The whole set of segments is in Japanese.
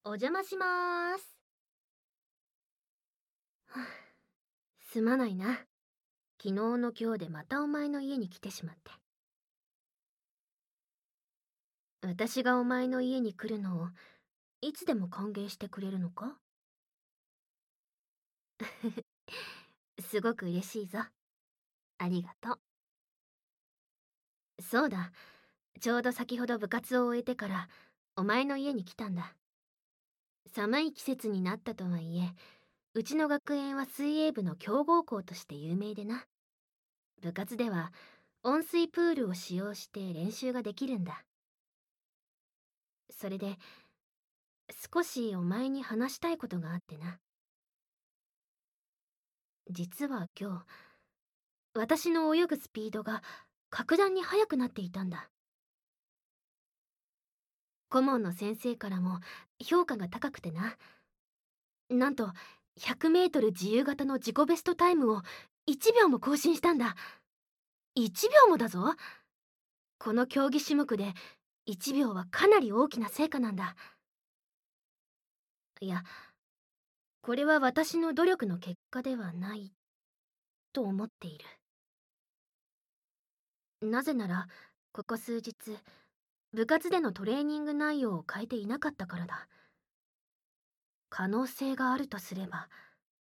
お邪魔しまーす。はあ、すまないな。昨日の今日でまたお前の家に来てしまって。私がお前の家に来るのをいつでも歓迎してくれるのか？すごく嬉しいぞ。ありがとう。そうだ、ちょうど先ほど部活を終えてからお前の家に来たんだ。寒い季節になったとはいえ、うちの学園は水泳部の強豪校として有名でな。部活では温水プールを使用して練習ができるんだ。それで少しお前に話したいことがあってな。実は今日、私の泳ぐスピードが格段に速くなっていたんだ。顧問の先生からも評価が高くてな。なんと100メートル自由形の自己ベストタイムを1秒も更新したんだ。1秒もだぞ。この競技種目で1秒はかなり大きな成果なんだ。いや、これは私の努力の結果ではないと思っている。なぜなら、ここ数日、部活でのトレーニング内容を変えていなかったからだ。可能性があるとすれば、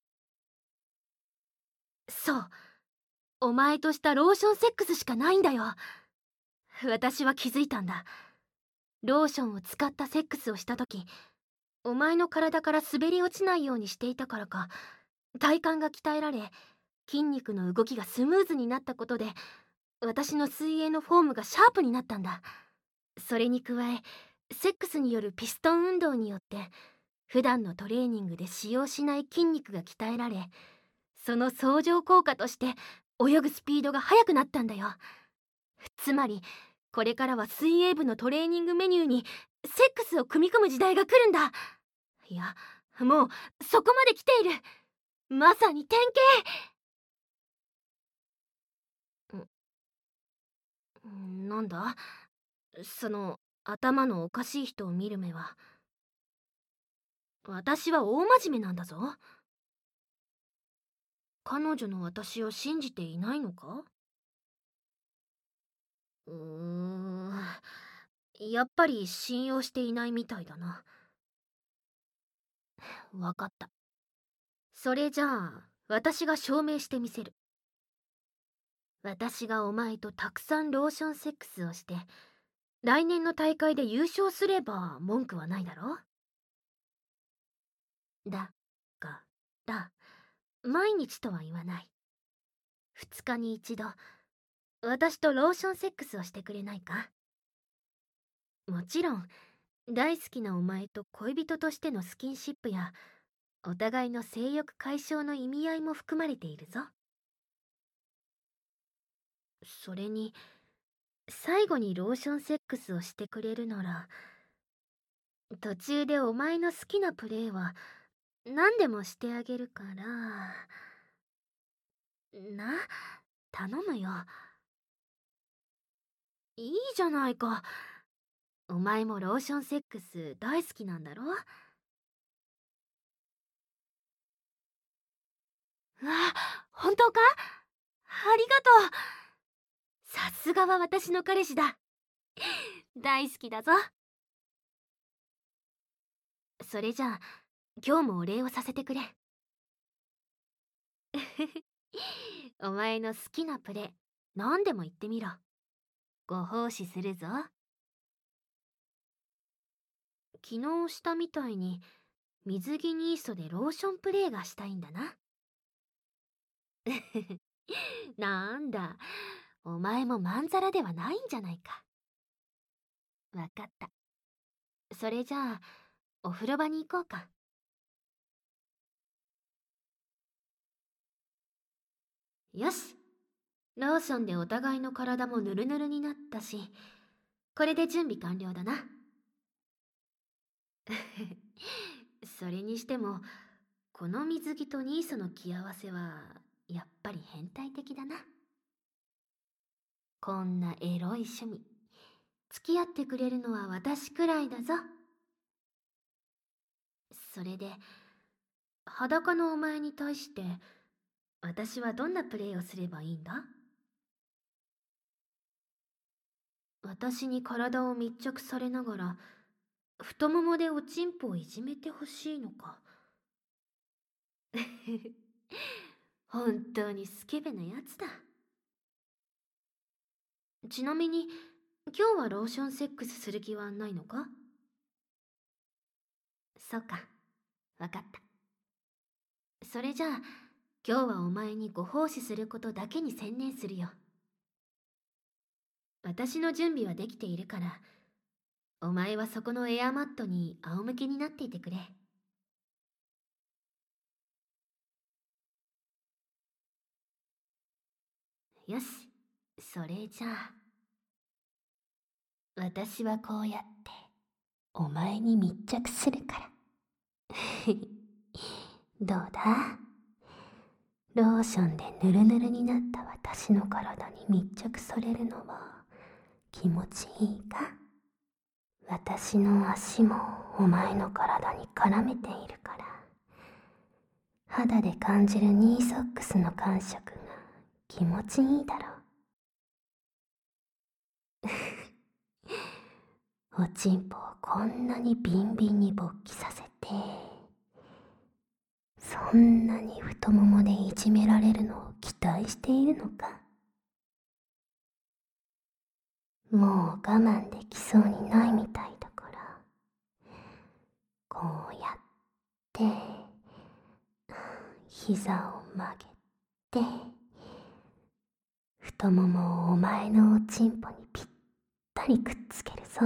そう、お前としたローションセックスしかないんだよ。私は気づいたんだ。ローションを使ったセックスをした時、お前の体から滑り落ちないようにしていたからか、体幹が鍛えられ、筋肉の動きがスムーズになったことで、私の水泳のフォームがシャープになったんだ。それに加え、セックスによるピストン運動によって普段のトレーニングで使用しない筋肉が鍛えられ、その相乗効果として泳ぐスピードが速くなったんだよ。つまりこれからは水泳部のトレーニングメニューにセックスを組み込む時代が来るんだ。いや、もうそこまで来ている。まさに典型。なんだその頭のおかしい人を見る目は。私は大真面目なんだぞ。彼女の私を信じていないのか？うーん、やっぱり信用していないみたいだな。わかった。それじゃあ、私が証明してみせる。私がお前とたくさんローションセックスをして、来年の大会で優勝すれば文句はないだろ？だから、毎日とは言わない。2日に一度、私とローションセックスをしてくれないか？もちろん、大好きなお前と恋人としてのスキンシップや、お互いの性欲解消の意味合いも含まれているぞ。それに、最後にローションセックスをしてくれるなら、途中でお前の好きなプレイは何でもしてあげるから、な、頼むよ。いいじゃないか。お前もローションセックス大好きなんだろ？うわ、本当か？ありがとう。さすがは私の彼氏だ。大好きだぞ。それじゃあ、今日もお礼をさせてくれ。お前の好きなプレ、何でも言ってみろ。ご奉仕するぞ。昨日したみたいに、水着ニーソでローションプレイがしたいんだな。なんだ、お前もまんざらではないんじゃないか。わかった。それじゃあ、お風呂場に行こうか。よし。ローションでお互いの体もヌルヌルになったし、これで準備完了だな。それにしても、この水着とニーソの着合わせは、やっぱり変態的だな。こんなエロい趣味、付き合ってくれるのは私くらいだぞ。 それで、裸のお前に対して、私はどんなプレイをすればいいんだ？私に体を密着されながら、太ももでおちんぽをいじめてほしいのか。本当にスケベなやつだ。ちなみに、今日はローションセックスする気はないのか？そうか、わかった。それじゃあ、今日はお前にご奉仕することだけに専念するよ。私の準備はできているから、お前はそこのエアマットに仰向けになっていてくれ。よし、それじゃあ、私はこうやってお前に密着するから。どうだ？ローションでヌルヌルになった私の体に密着されるのは気持ちいいか？私の足もお前の体に絡めているから、肌で感じるニーソックスの感触が気持ちいいだろう。おちんぽをこんなにビンビンに勃起させて、そんなに太ももでいじめられるのを期待しているのか？もう我慢できそうにないみたいだから、こうやって膝を曲げて、太ももをお前のおちんぽにぴったりくっつけるぞ。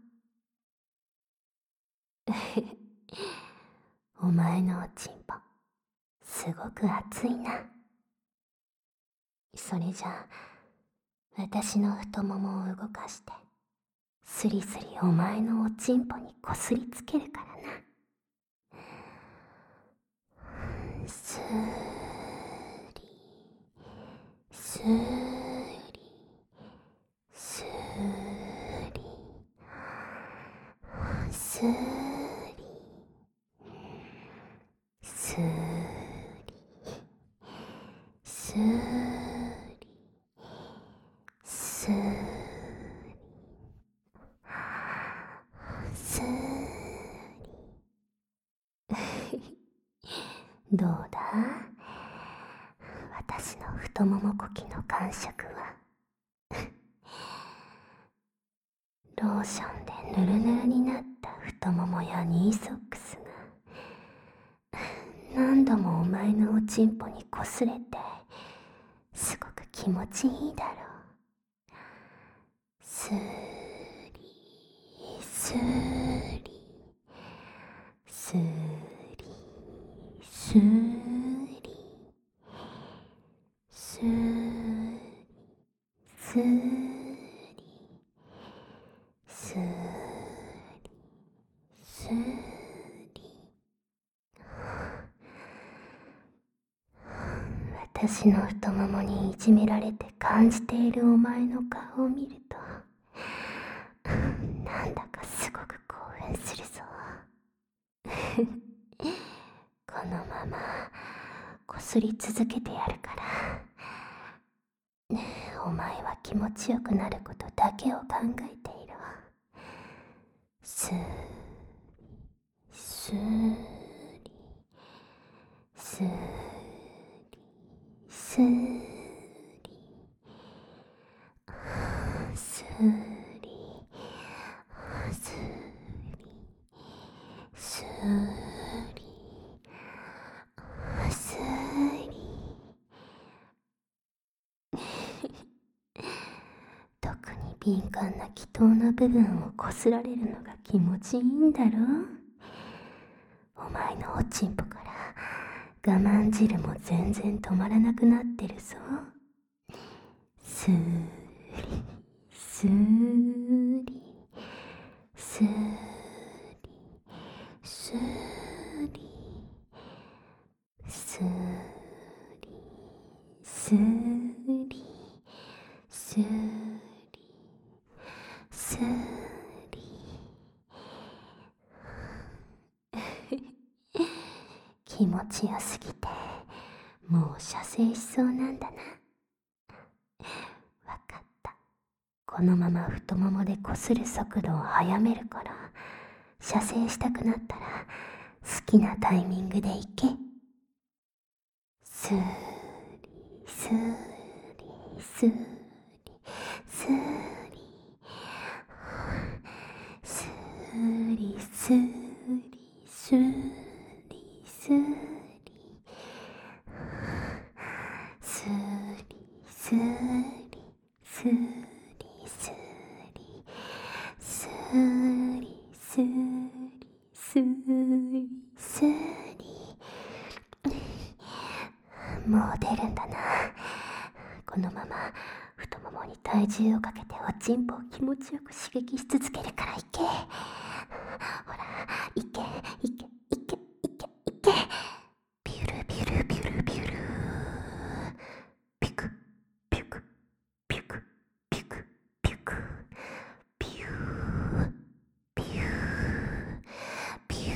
お前のおちんぽ、すごく熱いな。それじゃあ、私の太ももを動かして、スリスリお前のおちんぽにこすりつけるからな。スーリ、スーリ、スーリ、スーリ、スーリ、スーリ、スーリ、スーリ。どうだ？私の太ももこきの感触は。ローションでヌルヌルになった太ももやニーソックスが何度もお前のおちんぽにこすれて、すごく気持ちいいだろう。スーリー、スーリー、スーリー、スーリー、スーリー、スーリー、スーリー、スーリー。私の太ももにいじめられて感じているお前の顔を見ると、なんだかすごく興奮するぞ。このままこすり続けてやるから、お前は気持ちよくなることだけを考えているわ。スーリ、スーリ、スーリ、スーリ、スーリ、スーリ、スーリ、スーリ。特に敏感な気筒な部分をこすられるのが気持ちいいんだろう。お前のおちんぽから我慢汁も全然止まらなくなってるぞ。スーリ、スーリ、スーリ、スーリ、スーリ、スーリ、スーリ、スーリ。 気持ちよすぎてもう射精しそうなんだな。わかった。このまま太ももでこする速度を速めるから、射精したくなったら好きなタイミングでいけ。スーリスーリスーリスーリスーリスーリスーリスーリスーリスーリスーリスーリスーリスーリスーリスーリ。もう出るんだな。このまま太ももに体重をかけておちんぽを気持ちよく刺激し続けるからいけ。ほら、いけいけいけいけいけ。ビュルビュルビュルビュル。ピクピクピクピクピク。ビュービュービュ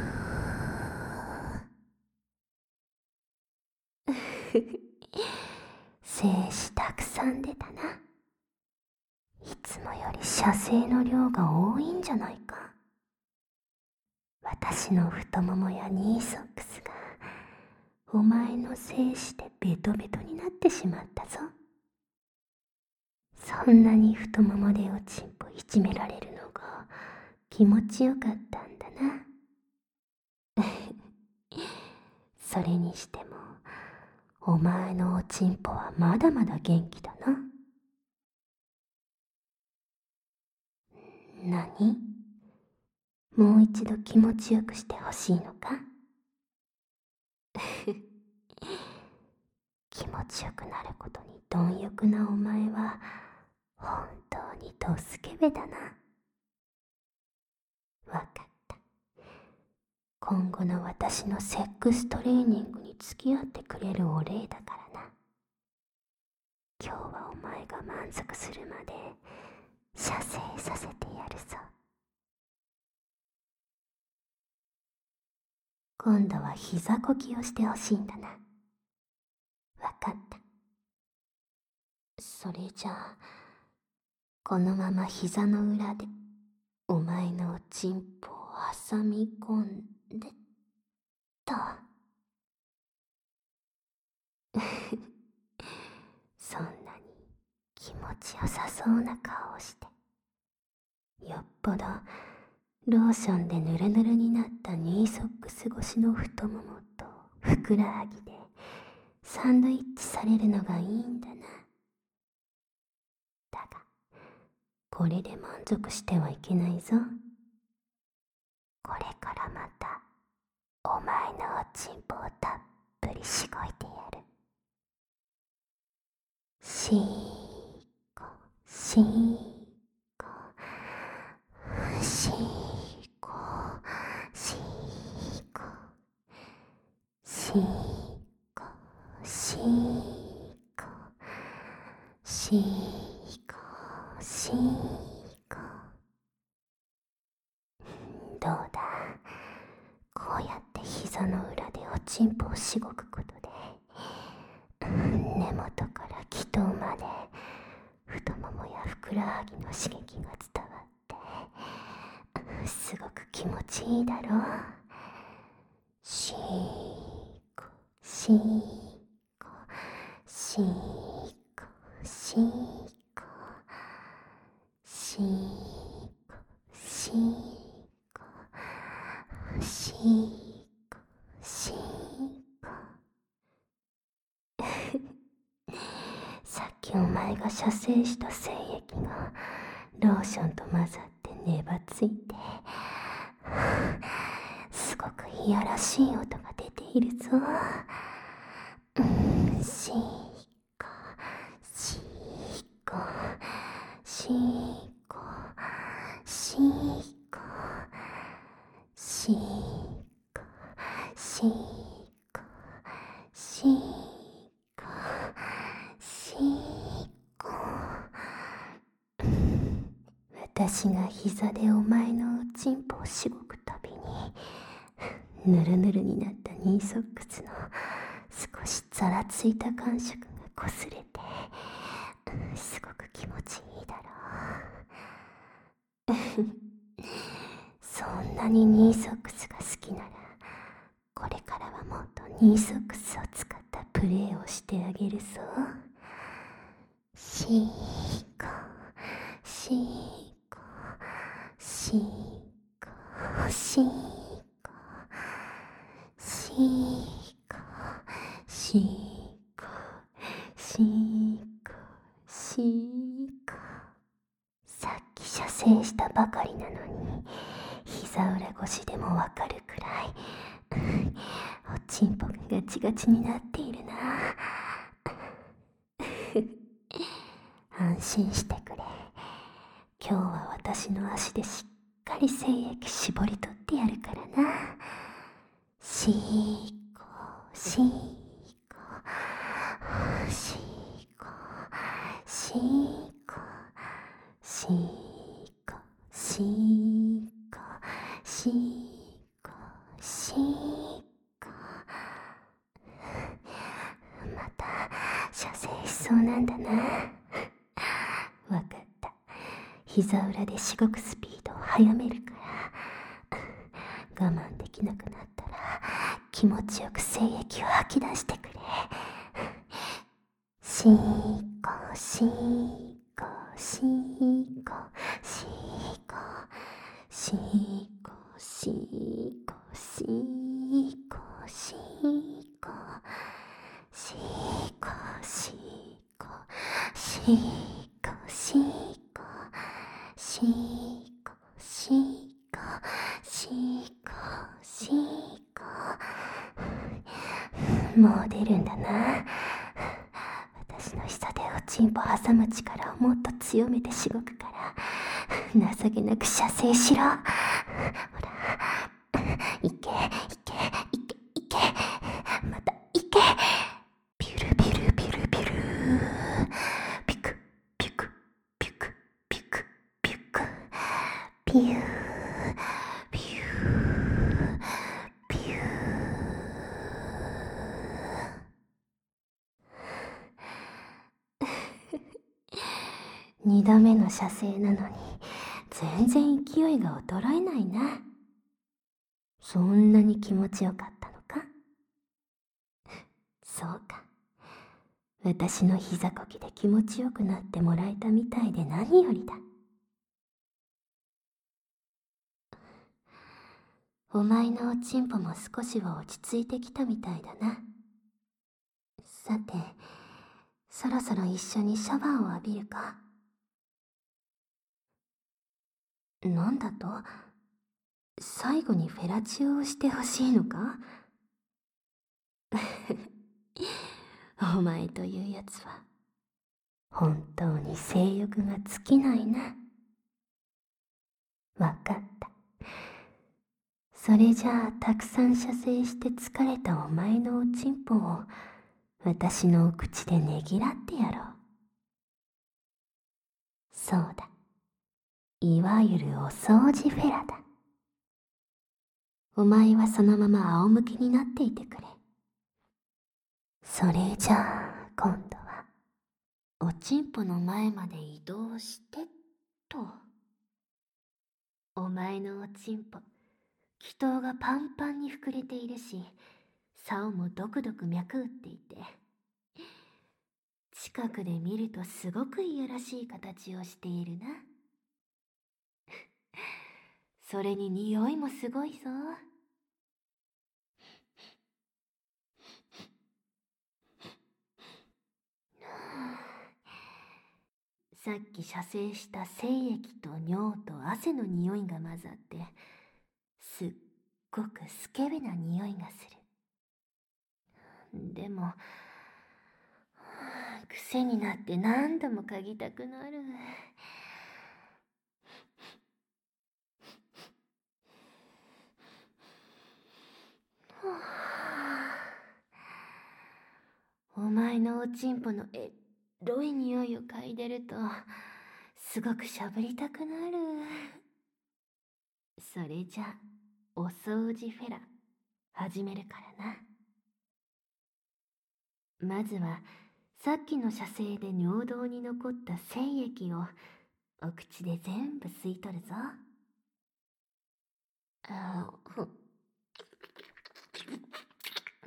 ー。精子たくさん出たな。いつもより射精の量が多いんじゃないか。私の太ももやニーソックスがお前の精子でベトベトになってしまったぞ。そんなに太ももでおちんぽいじめられるのが気持ちよかったんだな。それにしてもお前のおちんぽはまだまだ元気だな。何？もう一度気持ちよくしてほしいのか？気持ちよくなることに貪欲なお前は本当にドスケベだな。わかった。今後の私のセックストレーニングに付き合ってくれるお礼だからな。今日はお前が満足するまで射精させてやるぞ。今度は膝こきをしてほしいんだな。わかった。それじゃあこのまま膝の裏でお前のおちんぽを挟み込んでと。そんなに気持ちよさそうな顔をして、よっぽどローションでヌルヌルになったニーソックス越しの太ももとふくらはぎでサンドイッチされるのがいいんだな。だがこれで満足してはいけないぞ。これからまたお前のおちんぽをたっぷりしごいてやる。しーこしーこしーこしーこしーこしーこしーこしーこ。どうだ、こうやって膝の裏でおちんぽをしごくことで根元から気頭まで太ももやふくらはぎの刺激が伝わってすごく気持ちいいだろう。しーこしーこしーこしーこしーこしーこしーこしーこ。さっきお前が射精した精液がローションと混ざって粘ついてすごくいやらしい音が出ているぞ。しーこしーこしーこしーこしーこしーこしーこしーこ。私が膝でお前のおちんぽをしごくたびにぬるぬるになったニーソックスの少しざらついた感触がこすれて、すごく気持ちいいだろう。そんなにニーソックスが好きなら、これからはもっとニーソックスを使ったプレーをしてあげるぞ。シーコシーコシーコシーコシーコシーコシーコシーコ。さっき射精したばかりなのに、膝裏越しでもわかるくらいおちんぽがガチガチになっているな。安心してくれ。今日は私の足でしっかり精液絞り取ってやるからな。シーコシーコシーコシーコシーコシーコシーコシーコ。また射精しそうなんだな。わかった。膝裏でしごくスピードを速めるから、我慢できなくなったら気持ちよく精液を吐き出してくれ。シーコシーコシーコシーコシーコシーコシーコシーコシーコシーコシーコシーコシーコシーコシーコシーコ。もう出るんだな。私の膝でおちんぽ挟む力をもっと強めてしごくから、情けなく射精しろ。ほら、いけいけいけいけ、またいけ。ピュルピュルピュルピュル、ピクピクピクピクピクピューピューピュー。2度目の射精なのに全然勢いが衰えないな。そんなに気持ちよかったのか。そうか。私の膝こきで気持ちよくなってもらえたみたいで何よりだ。お前のおちんぽも少しは落ち着いてきたみたいだな。さて、そろそろ一緒にシャワーを浴びるか。なんだと？最後にフェラチオをしてほしいのか？お前というやつは本当に性欲が尽きないな。わかった。それじゃあたくさん射精して疲れたお前のおちんぽを私のお口でねぎらってやろう。そうだ。いわゆるお掃除フェラだ。お前はそのまま仰向けになっていてくれ。それじゃあ今度はおちんぽの前まで移動してと。お前のおちんぽ、気筒がパンパンに膨れているし、竿もドクドク脈打っていて、近くで見るとすごくいやらしい形をしているな。それに匂いもすごいぞ。さっき射精した精液と尿と汗の匂いが混ざって、すっごくスケベな匂いがする。でも、癖になって何度も嗅ぎたくなる。お前のおちんぽのエロい匂いを嗅いでるとすごくしゃぶりたくなる。それじゃお掃除フェラ始めるからな。まずはさっきの射精で尿道に残った精液をお口で全部吸い取るぞ。うん。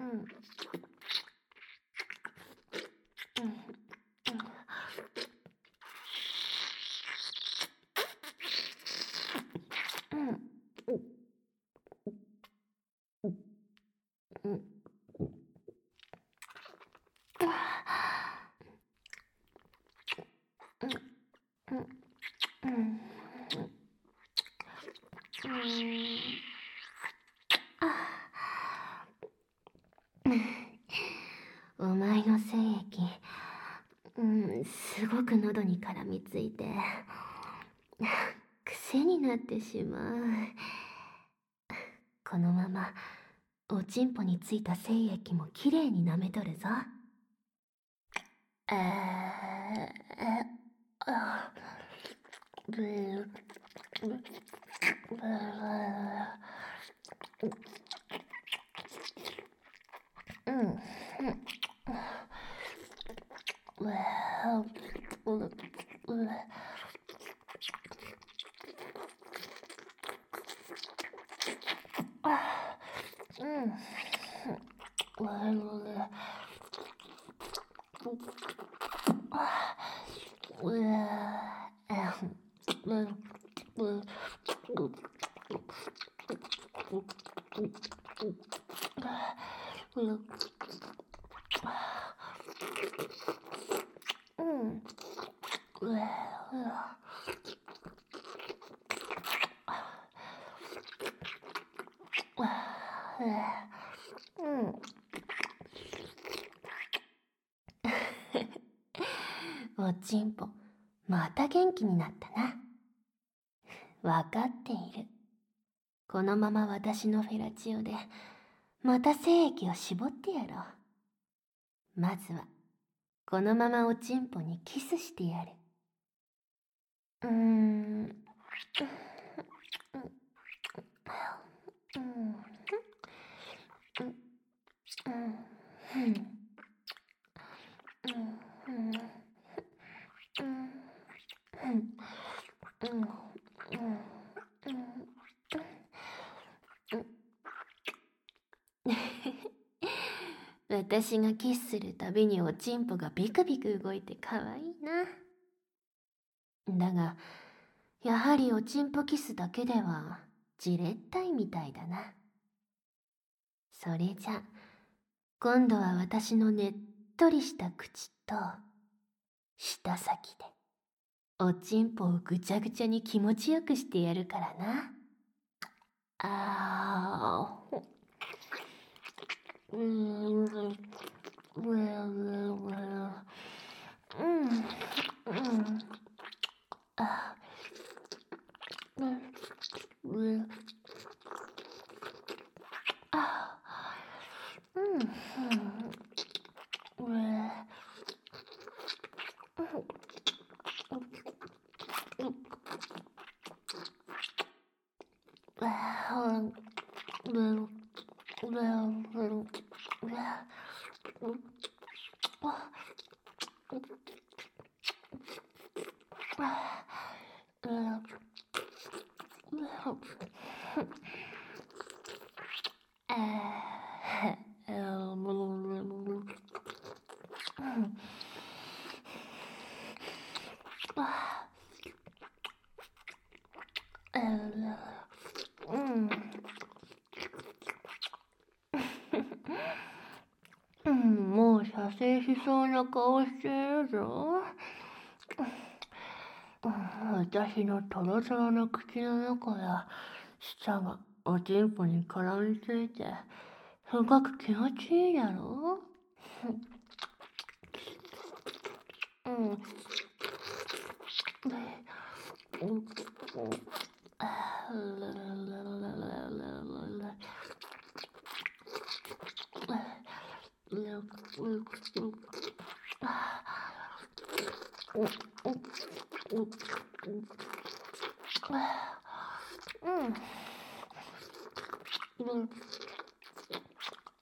お前の精液、すごく喉に絡みついて癖になってしまう。このままおちんぽについた精液もきれいに舐めとるぞ。おちんぽ、また元気になったな。わかっている。このまま私のフェラチオで、また精液を絞ってやろう。まずは、このままおちんぽにキスしてやる。私がキスするたびにおちんぽがビクビク動いてかわいいな。だが、やはりおちんぽキスだけではじれったいみたいだな。それじゃ、今度は私のねっとりした口と舌先でおちんぽをぐちゃぐちゃに気持ちよくしてやるからな。もう射精しそうな顔してるぞ。私のトロトロの口の中や舌がおちんぽに絡みついてすごく気持ちいいだろう。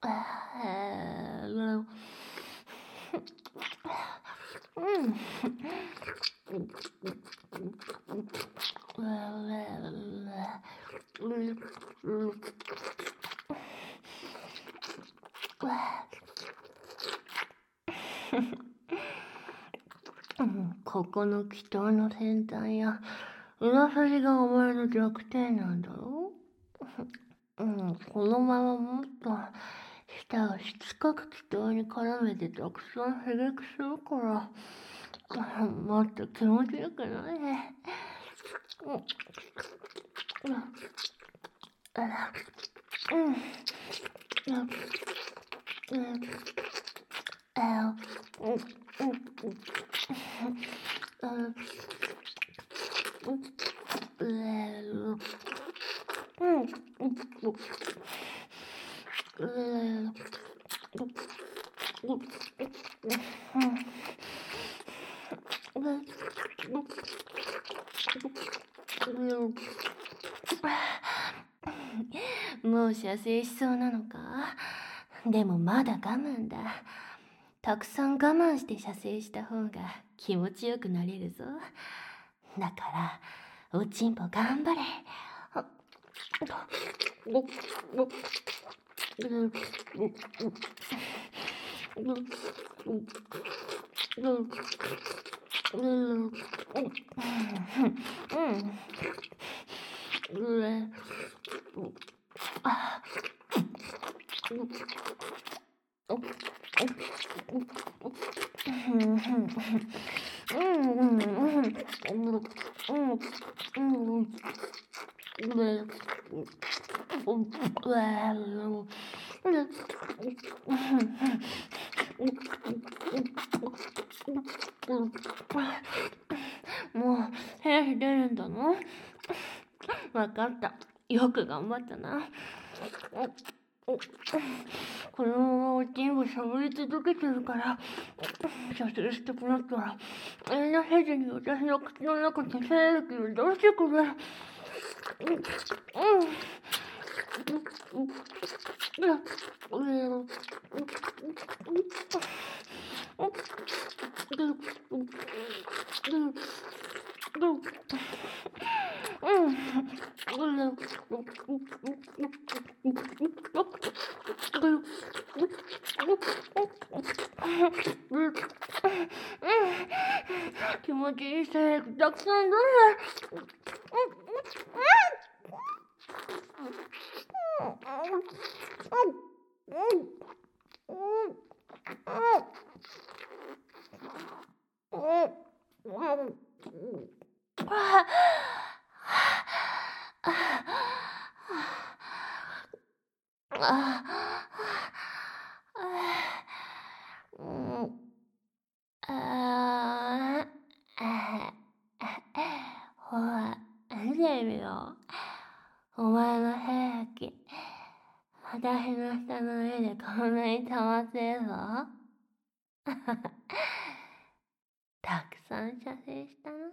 ここの気筒の先端や裏筋がお前の弱点なんだろこのままもっと舌をしつこく気筒に絡めてたくさん刺激するから、もっと気持ちよくなれ。もう射精しそうなのか？でもまだ我慢だ。たくさん我慢して射精した方が気持ちよくなれるぞ。だからおちんぽ頑張れ。もう部屋出るんだの？わかった。よく頑張ったな。このままおちんぽしゃぶり続けてるから、射精したくなったら、遠慮せずに私の口の中に精液を出してくれ。気持ちいい精液たくさん出せ。ほら、見てみよう。お前の兵器、私の下の上でこんなに溜まってるぞ。たくさん射精したな。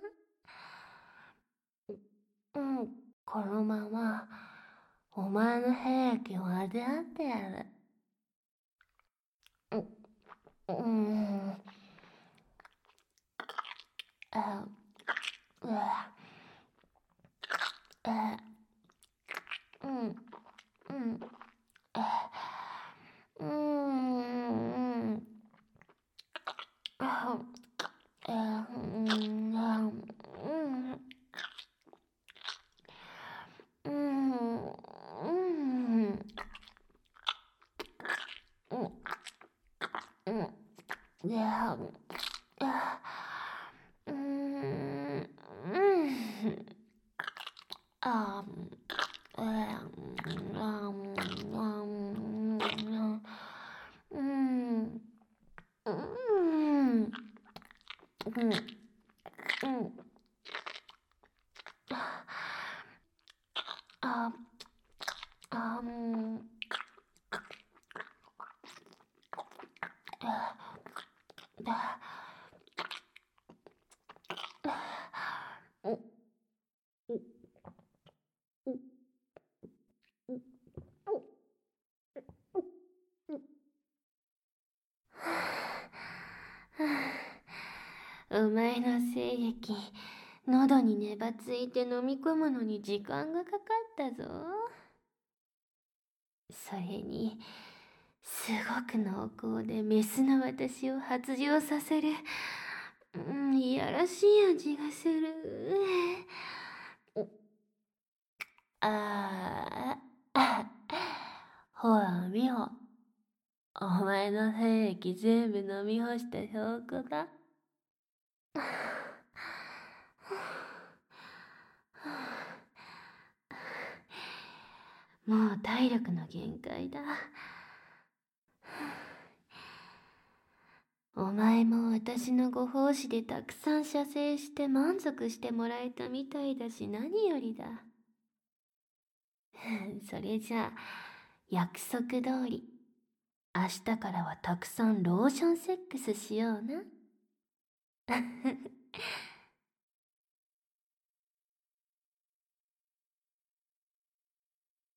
このまま、お前の兵器を味わってやる。 お前の精液、喉にねばついて飲み込むのに時間がかかったぞ。それに、すごく濃厚でメスの私を発情させる、いやらしい味がする。ああ、ほら見ろ。お前の精液全部飲み干した証拠だ。もう体力の限界だ。お前も私のご奉仕でたくさん射精して満足してもらえたみたいだし何よりだ。それじゃあ約束通り明日からはたくさんローションセックスしような。